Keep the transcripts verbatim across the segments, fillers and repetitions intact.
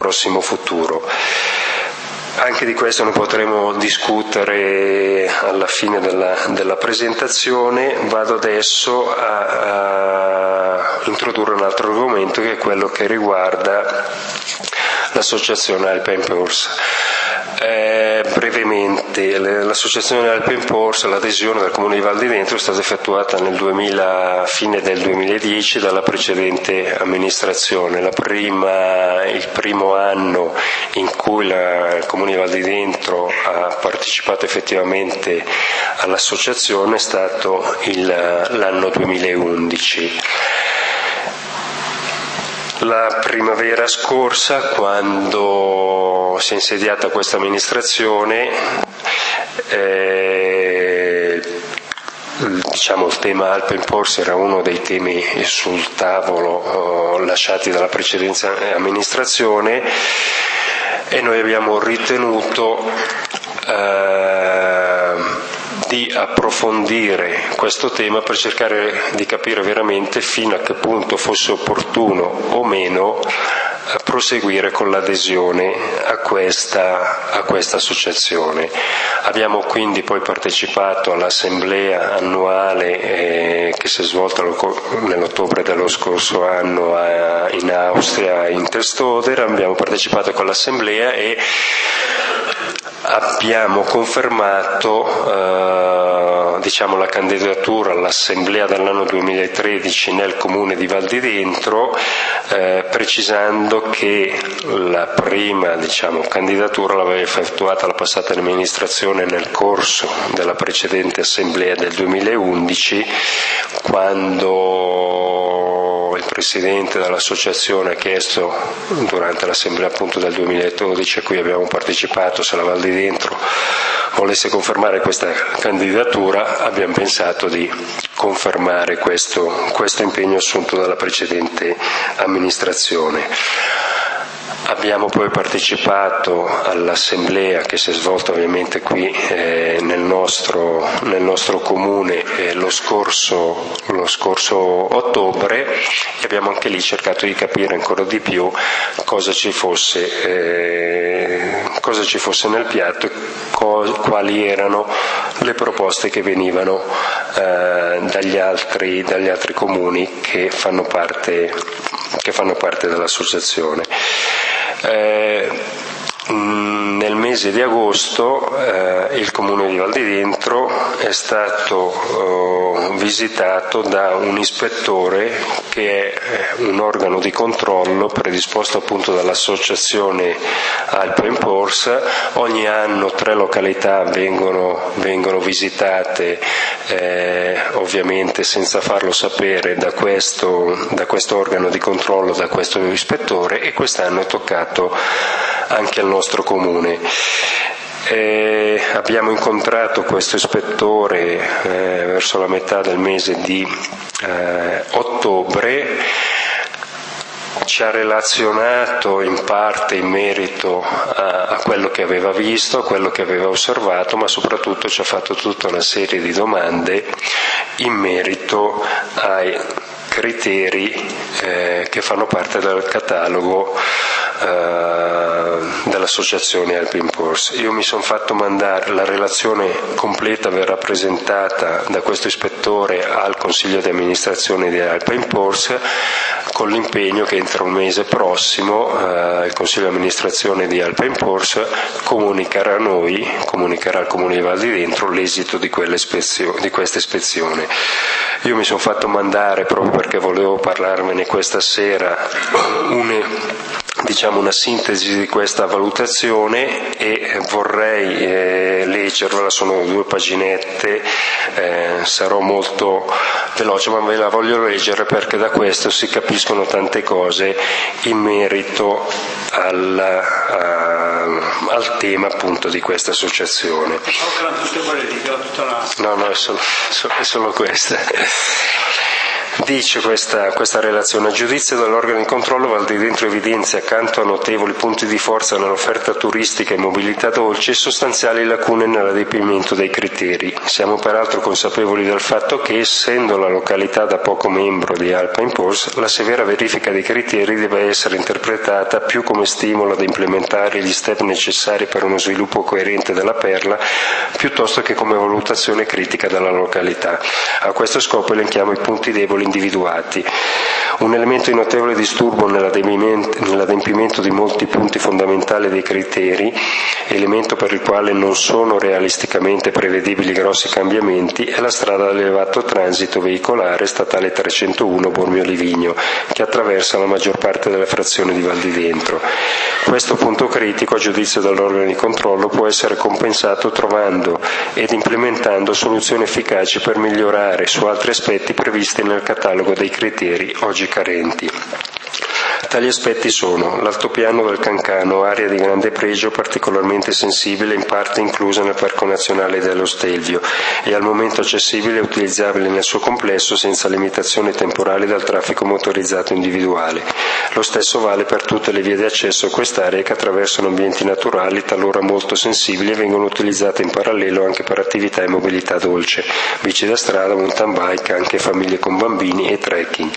prossimo futuro. Anche di questo ne potremo discutere alla fine della, della presentazione. Vado adesso a, a introdurre un altro argomento, che è quello che riguarda l'associazione Alpine Pulse. Eh, brevemente, l'associazione Alpine Pulse, l'adesione del Comune di Val di Dentro è stata effettuata nel duemila, fine del duemiladieci dalla precedente amministrazione. La prima, il primo anno in cui la, il Comune di Val di Dentro ha partecipato effettivamente all'associazione è stato il, l'anno duemilaundici. La primavera scorsa, quando si è insediata questa amministrazione, eh, diciamo il tema Alpine Pulse era uno dei temi sul tavolo eh, lasciati dalla precedente amministrazione, e noi abbiamo ritenuto eh, di approfondire questo tema per cercare di capire veramente fino a che punto fosse opportuno o meno proseguire con l'adesione a questa, a questa associazione. Abbiamo quindi poi partecipato all'assemblea annuale eh, che si è svolta nell'ottobre dello scorso anno a, in Austria, in Testoder. Abbiamo partecipato con l'assemblea e abbiamo confermato eh, diciamo, la candidatura all'assemblea dell'anno duemilatredici nel Comune di Val di Dentro, eh, precisando che la prima diciamo, candidatura l'aveva effettuata la passata amministrazione nel corso della precedente assemblea del duemilaundici, quando il presidente dell'associazione ha chiesto durante l'assemblea appunto del duemiladodici a cui abbiamo partecipato se la Val di Dentro volesse confermare questa candidatura. Abbiamo pensato di confermare questo, questo impegno assunto dalla precedente amministrazione. Abbiamo poi partecipato all'assemblea che si è svolta ovviamente qui eh, nel, nostro, nel nostro comune eh, lo, scorso, lo scorso ottobre, e abbiamo anche lì cercato di capire ancora di più cosa ci fosse, eh, cosa ci fosse nel piatto, co- quali erano le proposte che venivano eh, dagli, altri, dagli altri comuni che fanno parte, che fanno parte dell'associazione. Eh, nel mese di agosto eh, il Comune di Val di Dentro è stato eh, visitato da un ispettore che è un organo di controllo predisposto appunto dall'associazione Alpine Pulse. Ogni anno tre località vengono, vengono visitate eh, ovviamente senza farlo sapere da questo, da questo organo di controllo, da questo ispettore, e quest'anno è toccato anche al nostro comune. Eh, abbiamo incontrato questo ispettore eh, verso la metà del mese di eh, ottobre. Ci ha relazionato in parte in merito a, a quello che aveva visto, a quello che aveva osservato, ma soprattutto ci ha fatto tutta una serie di domande in merito ai criteri eh, che fanno parte del catalogo eh, dell'associazione Alpine Pulse. Io mi sono fatto mandare la relazione completa, verrà presentata da questo ispettore al consiglio di amministrazione di Alpine Pulse, con l'impegno che entro un mese prossimo eh, il consiglio di amministrazione di Alpine Pulse comunicherà a noi, comunicherà al Comune di Val di Dentro l'esito di, di questa ispezione. Io mi sono fatto mandare, proprio perché volevo parlarvene questa sera, un, diciamo una sintesi di questa valutazione, e vorrei eh, leggervela. Sono due paginette, eh, sarò molto veloce, ma ve la voglio leggere perché da questo si capiscono tante cose in merito al, a, al tema appunto di questa associazione. No, no, è solo, è solo questa. Dice questa, questa relazione: a giudizio dell'organo di controllo, Val di Dentro evidenzia, accanto a notevoli punti di forza nell'offerta turistica e mobilità dolce, sostanziali lacune nell'adempimento dei criteri. Siamo peraltro consapevoli del fatto che, essendo la località da poco membro di Alpine Pulse, la severa verifica dei criteri deve essere interpretata più come stimolo ad implementare gli step necessari per uno sviluppo coerente della perla, piuttosto che come valutazione critica della località. A questo scopo elenchiamo i punti deboli individuati. Un elemento di notevole disturbo nell'adempimento di molti punti fondamentali dei criteri, elemento per il quale non sono realisticamente prevedibili grossi cambiamenti, è la strada ad elevato transito veicolare statale trecentouno Bormio-Livigno, che attraversa la maggior parte della frazione di Val di Dentro. Questo punto critico, a giudizio dell'organo di controllo, può essere compensato trovando ed implementando soluzioni efficaci per migliorare su altri aspetti previsti nel catalogo dei criteri oggi carenti. Tali aspetti sono l'altopiano del Cancano, area di grande pregio particolarmente sensibile, in parte inclusa nel Parco Nazionale dello Stelvio e al momento accessibile e utilizzabile nel suo complesso senza limitazioni temporali dal traffico motorizzato individuale. Lo stesso vale per tutte le vie di accesso a quest'area che attraversano ambienti naturali talora molto sensibili e vengono utilizzate in parallelo anche per attività e mobilità dolce, bici da strada, mountain bike, anche famiglie con bambini e trekking.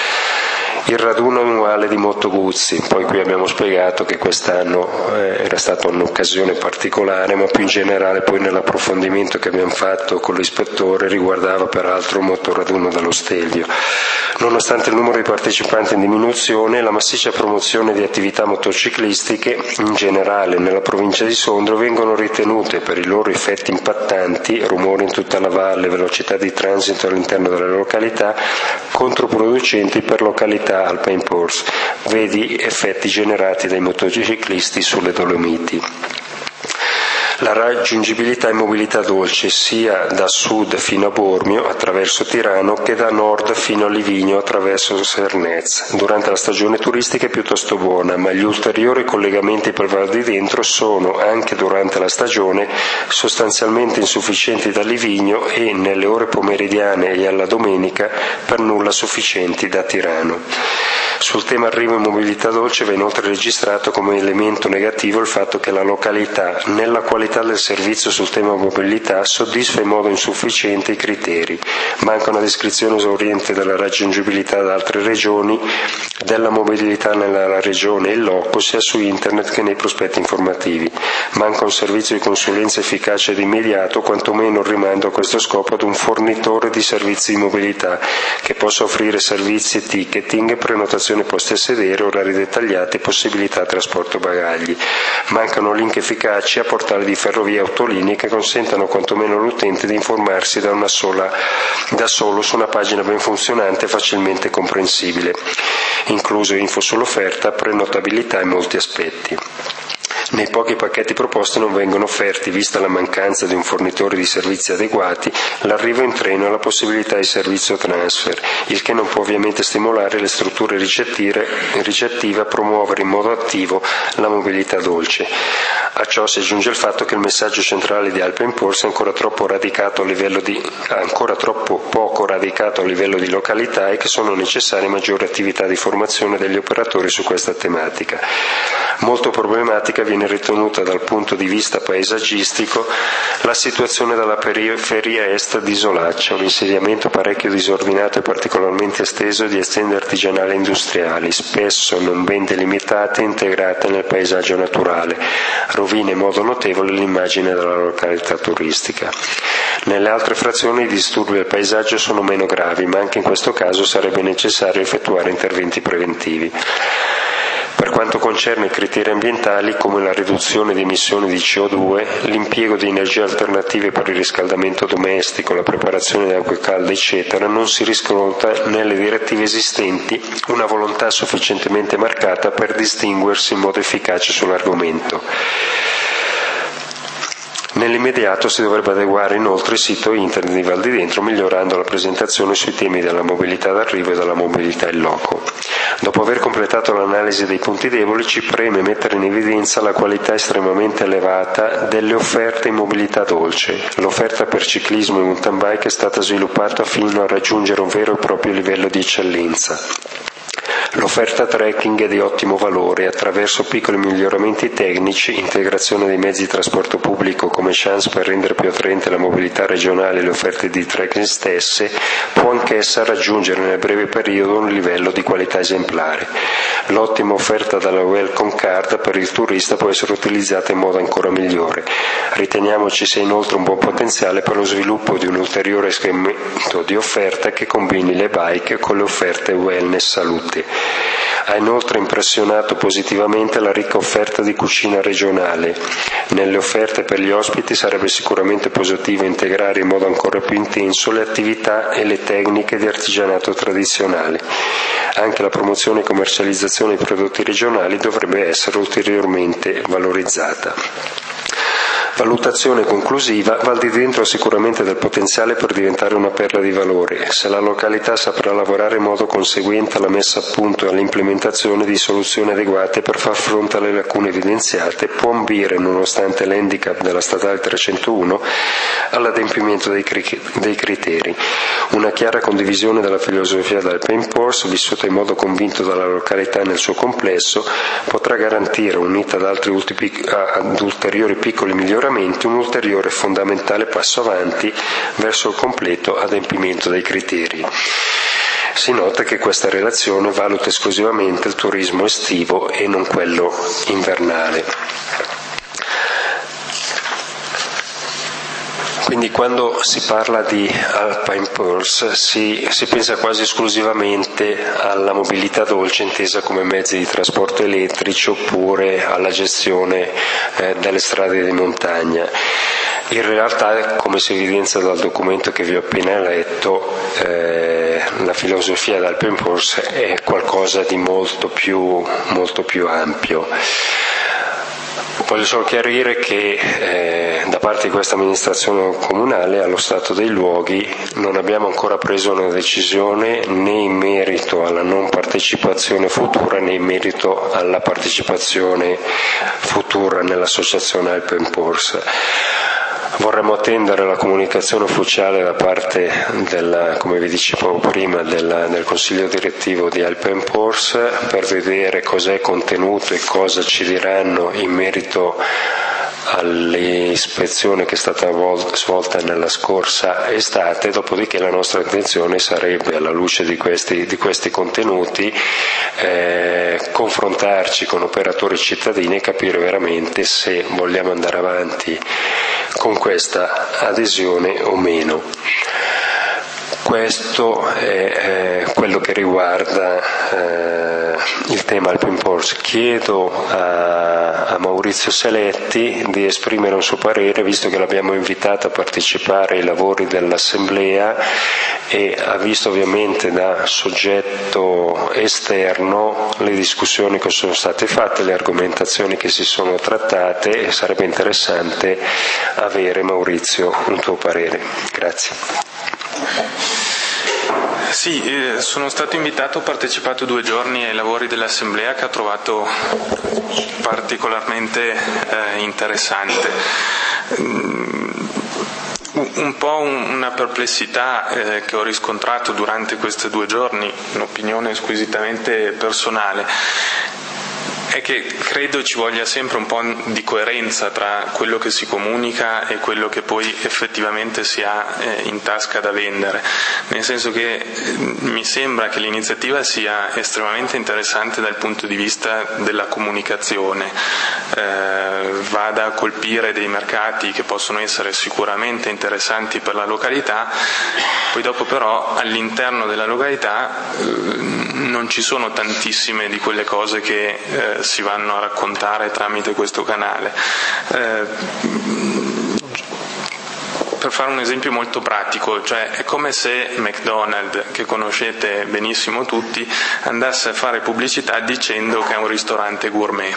Il raduno annuale di Moto Guzzi, poi qui abbiamo spiegato che quest'anno eh, era stata un'occasione particolare, ma più in generale poi nell'approfondimento che abbiamo fatto con l'ispettore riguardava peraltro un motoraduno dallo Stelvio. Nonostante il numero di partecipanti in diminuzione, la massiccia promozione di attività motociclistiche in generale nella provincia di Sondrio vengono ritenute per i loro effetti impattanti, rumori in tutta la valle, velocità di transito all'interno della località, controproducenti per località Alpine Pulse, vedi effetti generati dai motociclisti sulle Dolomiti. La raggiungibilità e mobilità dolce sia da sud fino a Bormio attraverso Tirano che da nord fino a Livigno attraverso Sernez. Durante la stagione turistica è piuttosto buona, ma gli ulteriori collegamenti per Val di Dentro sono, anche durante la stagione, sostanzialmente insufficienti da Livigno e, nelle ore pomeridiane e alla domenica, per nulla sufficienti da Tirano. Sul tema arrivo e mobilità dolce va inoltre registrato come elemento negativo il fatto che la località, nella qualità del servizio sul tema mobilità, soddisfa in modo insufficiente i criteri. Manca una descrizione esauriente della raggiungibilità da altre regioni, della mobilità nella regione in loco sia su internet che nei prospetti informativi. Manca un servizio di consulenza efficace ed immediato, quantomeno il rimando a questo scopo ad un fornitore di servizi di mobilità che possa offrire servizi, ticketing, prenotazione posti a sedere, orari dettagliati e possibilità di trasporto bagagli. Mancano link efficaci a portali di ferrovie e autolinee che consentano quantomeno all'utente di informarsi da una sola, da solo su una pagina ben funzionante e facilmente comprensibile, incluso info sull'offerta, prenotabilità e molti aspetti. Nei pochi pacchetti proposti non vengono offerti, vista la mancanza di un fornitore di servizi adeguati, l'arrivo in treno e la possibilità di servizio transfer, il che non può ovviamente stimolare le strutture ricettive a promuovere in modo attivo la mobilità dolce. A ciò si aggiunge il fatto che il messaggio centrale di Alpine Pulse è ancora troppo radicato a livello di ancora troppo poco radicato a livello di località e che sono necessarie maggiori attività di formazione degli operatori su questa tematica. Molto problematica viene ritenuta dal punto di vista paesaggistico la situazione della periferia est di Isolaccia, un insediamento parecchio disordinato e particolarmente esteso di aziende artigianali e industriali, spesso non ben delimitate e integrate nel paesaggio naturale, rovina in modo notevole l'immagine della località turistica. Nelle altre frazioni i disturbi del paesaggio sono meno gravi, ma anche in questo caso sarebbe necessario effettuare interventi preventivi. Per quanto concerne i criteri ambientali, come la riduzione di emissioni di C O due, l'impiego di energie alternative per il riscaldamento domestico, la preparazione di acque calde, eccetera, non si riscontra nelle direttive esistenti una volontà sufficientemente marcata per distinguersi in modo efficace sull'argomento. Nell'immediato si dovrebbe adeguare inoltre il sito internet di Val di Dentro, migliorando la presentazione sui temi della mobilità d'arrivo e della mobilità in loco. Dopo aver completato l'analisi dei punti deboli, ci preme mettere in evidenza la qualità estremamente elevata delle offerte in mobilità dolce. L'offerta per ciclismo e mountain bike è stata sviluppata fino a raggiungere un vero e proprio livello di eccellenza. L'offerta trekking è di ottimo valore attraverso piccoli miglioramenti tecnici, integrazione dei mezzi di trasporto pubblico come chance per rendere più attraente la mobilità regionale e le offerte di trekking stesse, può anch'essa raggiungere nel breve periodo un livello di qualità esemplare. L'ottima offerta dalla Welcome Card per il turista può essere utilizzata in modo ancora migliore. Riteniamo ci sia inoltre un buon potenziale per lo sviluppo di un ulteriore segmento di offerta che combini le bike con le offerte wellness salute. Ha inoltre impressionato positivamente la ricca offerta di cucina regionale. Nelle offerte per gli ospiti sarebbe sicuramente positivo integrare in modo ancora più intenso le attività e le tecniche di artigianato tradizionale. Anche la promozione e commercializzazione dei prodotti regionali dovrebbe essere ulteriormente valorizzata. Valutazione conclusiva: Val di Dentro ha sicuramente del potenziale per diventare una perla di valore, se la località saprà lavorare in modo conseguente alla messa a punto e all'implementazione di soluzioni adeguate per far fronte alle lacune evidenziate, può ambire, nonostante l'handicap della statale trecentouno, all'adempimento dei, cri- dei criteri. Una chiara condivisione della filosofia del Alpine Ports, vissuta in modo convinto dalla località nel suo complesso, potrà garantire, unita ad altri ultimi, ad ulteriori piccoli miglioramenti, un ulteriore fondamentale passo avanti verso il completo adempimento dei criteri. Si nota che questa relazione valuta esclusivamente il turismo estivo e non quello invernale. Quindi quando si parla di Alpine Pearls si, si pensa quasi esclusivamente alla mobilità dolce intesa come mezzi di trasporto elettrici oppure alla gestione eh, delle strade di montagna. In realtà, come si evidenzia dal documento che vi ho appena letto, eh, la filosofia d'Alpine Pearls è qualcosa di molto più, molto più ampio. Voglio solo chiarire che eh, da parte di questa amministrazione comunale, allo stato dei luoghi, non abbiamo ancora preso una decisione né in merito alla non partecipazione futura né in merito alla partecipazione futura nell'associazione Alpine Ports. Vorremmo attendere la comunicazione ufficiale da parte, della, come vi dicevo prima, della, del Consiglio direttivo di Alpine Ports per vedere cos'è contenuto e cosa ci diranno in merito all'ispezione che è stata svolta nella scorsa estate, dopodiché la nostra intenzione sarebbe, alla luce di questi, di questi contenuti, eh, confrontarci con operatori cittadini e capire veramente se vogliamo andare avanti con questa adesione o meno. Questo è eh, quello che riguarda eh, il tema Alpine Ports. Chiedo a, a Maurizio Seletti di esprimere un suo parere, visto che l'abbiamo invitato a partecipare ai lavori dell'Assemblea e ha visto ovviamente da soggetto esterno le discussioni che sono state fatte, le argomentazioni che si sono trattate, e sarebbe interessante avere, Maurizio, un tuo parere. Grazie. Sì, eh, sono stato invitato, ho partecipato due giorni ai lavori dell'Assemblea che ho trovato particolarmente eh, interessante. Un po' una perplessità eh, che ho riscontrato durante questi due giorni, un'opinione squisitamente personale, è che credo ci voglia sempre un po' di coerenza tra quello che si comunica e quello che poi effettivamente si ha eh, in tasca da vendere, nel senso che eh, mi sembra che l'iniziativa sia estremamente interessante dal punto di vista della comunicazione, eh, vada a colpire dei mercati che possono essere sicuramente interessanti per la località, poi dopo però all'interno della località eh, non ci sono tantissime di quelle cose che eh, si vanno a raccontare tramite questo canale. Eh, per fare un esempio molto pratico, cioè è come se McDonald's, che conoscete benissimo tutti, andasse a fare pubblicità dicendo che è un ristorante gourmet.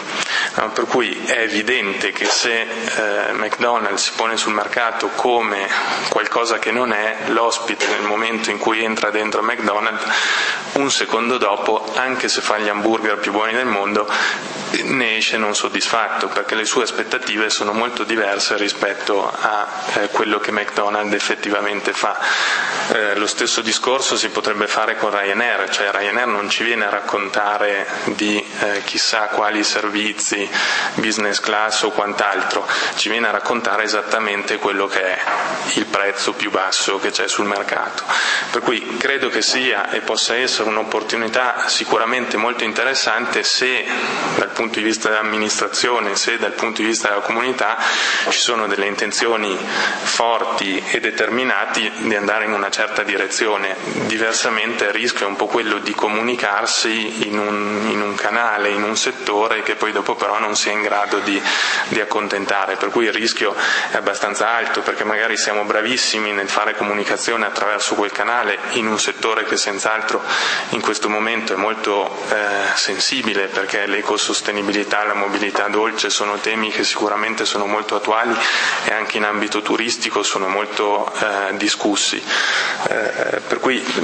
No, per cui è evidente che se eh, McDonald's si pone sul mercato come qualcosa che non è, l'ospite nel momento in cui entra dentro McDonald's, un secondo dopo, anche se fa gli hamburger più buoni del mondo, ne esce non soddisfatto, perché le sue aspettative sono molto diverse rispetto a eh, quello che McDonald's effettivamente fa. Eh, lo stesso discorso si potrebbe fare con Ryanair, cioè Ryanair non ci viene a raccontare di eh, chissà quali servizi, business class o quant'altro, ci viene a raccontare esattamente quello che è il prezzo più basso che c'è sul mercato. Per cui credo che sia e possa essere un'opportunità sicuramente molto interessante se dal punto di vista dell'amministrazione, se dal punto di vista della comunità ci sono delle intenzioni forti e determinati di andare in una certa direzione. Diversamente il rischio è un po' quello di comunicarsi in un, in un canale, in un settore che poi dopo però non si è in grado di, di accontentare, per cui il rischio è abbastanza alto, perché magari siamo bravissimi nel fare comunicazione attraverso quel canale in un settore che senz'altro in questo momento è molto eh, sensibile, perché l'ecosostenibilità, la mobilità dolce sono temi che sicuramente sono molto attuali e anche in ambito turistico sono molto eh, discussi, eh, per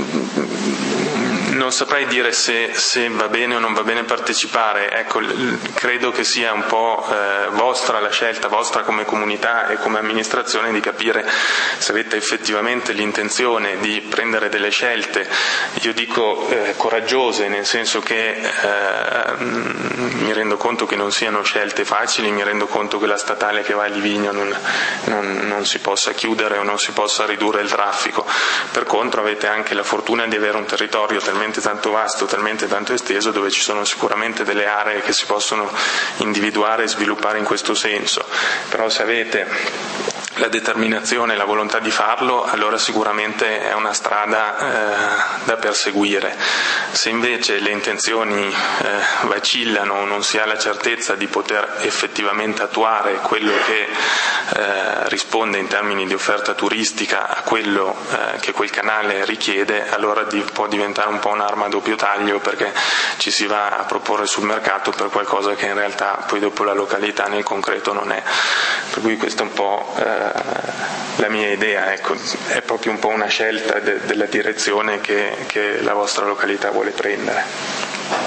cui non saprei dire se, se va bene o non va bene partecipare. Ecco, credo che sia un po' eh, vostra la scelta, vostra come comunità e come amministrazione, di capire se avete effettivamente l'intenzione di prendere delle scelte, io dico eh, coraggiose, nel senso che eh, mi rendo conto che non siano scelte facili, mi rendo conto che la statale che va a Livigno non, non, non si possa chiudere o non si possa ridurre il traffico. Per contro avete anche la fortuna di avere un territorio talmente tanto vasto, talmente tanto esteso, dove ci sono sicuramente delle aree che si possono individuare e sviluppare in questo senso. Però se avete la determinazione e la volontà di farlo, allora sicuramente è una strada eh, da perseguire. Se invece le intenzioni eh, vacillano o non si ha la certezza di poter effettivamente attuare quello che eh, risponde in termini di offerta turistica a quello eh, che quel canale richiede, allora di, può diventare un po' un'arma a doppio taglio, perché ci si va a proporre sul mercato per qualcosa che in realtà poi dopo la località nel concreto non è. Per cui questa è un po' eh, la mia idea, ecco, è proprio un po' una scelta de- della direzione che, che la vostra località vuole prendere.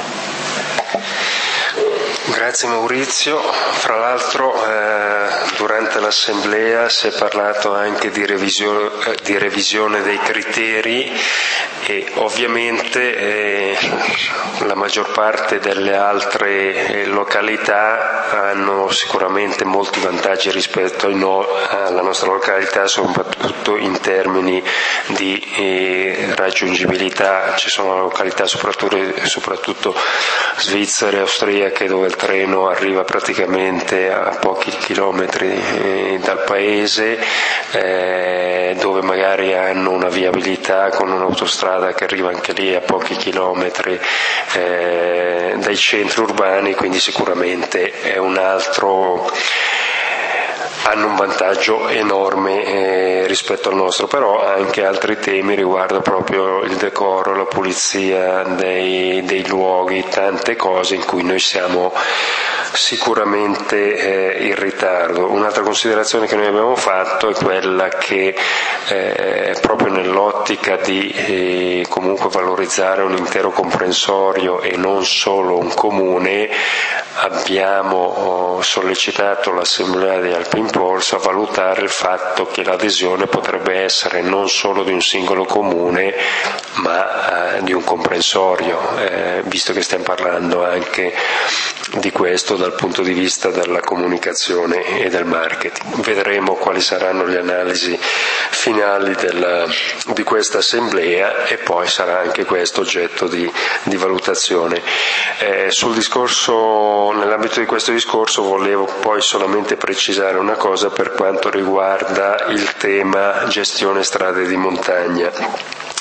Grazie Maurizio. Fra l'altro eh, durante l'assemblea si è parlato anche di revisione, eh, di revisione dei criteri e ovviamente eh, la maggior parte delle altre eh, località hanno sicuramente molti vantaggi rispetto ai no, alla nostra località, soprattutto in termini di eh, raggiungibilità. Ci sono località soprattutto, soprattutto svizzere e austriache dove il treno arriva praticamente a pochi chilometri eh, dal paese, eh, dove magari hanno una viabilità con un'autostrada che arriva anche lì a pochi chilometri eh, dai centri urbani, quindi sicuramente è un altro, hanno un vantaggio enorme eh, rispetto al nostro. Però anche altri temi riguardo proprio il decoro, la pulizia dei, dei luoghi, tante cose in cui noi siamo sicuramente eh, in ritardo. Un'altra considerazione che noi abbiamo fatto è quella che eh, proprio nell'ottica di eh, comunque valorizzare un intero comprensorio e non solo un comune, abbiamo oh, sollecitato l'Assemblea di Alpimpolso a valutare il fatto che l'adesione potrebbe essere non solo di un singolo comune ma eh, di un comprensorio, eh, visto che stiamo parlando anche di questo dal punto di vista della comunicazione e del marketing. Vedremo quali saranno le analisi finali della, di questa assemblea e poi sarà anche questo oggetto di, di valutazione. Eh, sul discorso, nell'ambito di questo discorso volevo poi solamente precisare una cosa per quanto riguarda il tema gestione strade di montagna.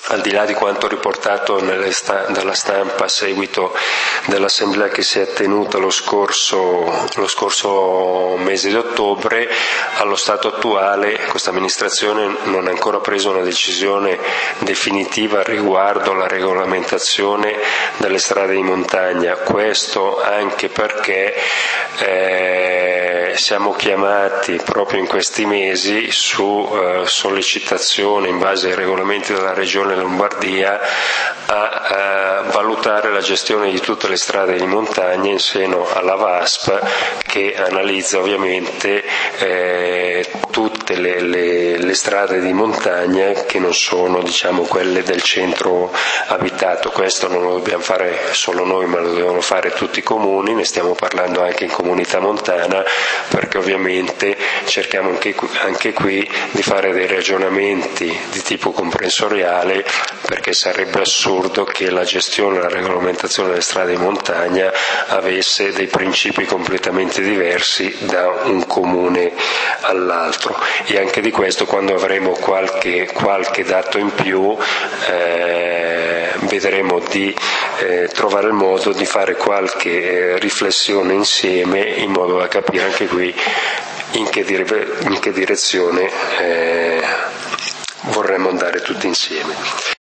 al di là di quanto riportato nelle sta- dalla stampa a seguito dell'assemblea che si è tenuta lo scorso, lo scorso mese di ottobre, allo stato attuale questa amministrazione non ha ancora preso una decisione definitiva riguardo alla regolamentazione delle strade di montagna. Questo anche perché eh, siamo chiamati proprio in questi mesi su eh, sollecitazione in base ai regolamenti della Regione Lombardia a, a valutare la gestione di tutte le strade di montagna in seno alla V A S P, che analizza ovviamente eh, tutte le, le, le strade di montagna che non sono, diciamo, quelle del centro abitato. Questo non lo dobbiamo fare solo noi, ma lo devono fare tutti i comuni, ne stiamo parlando anche in Comunità Montana, perché ovviamente cerchiamo anche qui, anche qui di fare dei ragionamenti di tipo comprensoriale, perché sarebbe assurdo che la gestione e la regolamentazione delle strade di montagna avesse dei principi completamente diversi da un comune all'altro. E anche di questo, quando avremo qualche, qualche dato in più, eh, vedremo di eh, trovare il modo di fare qualche eh, riflessione insieme, in modo da capire anche qui in che, dire, in che direzione eh, vorremmo andare tutti insieme.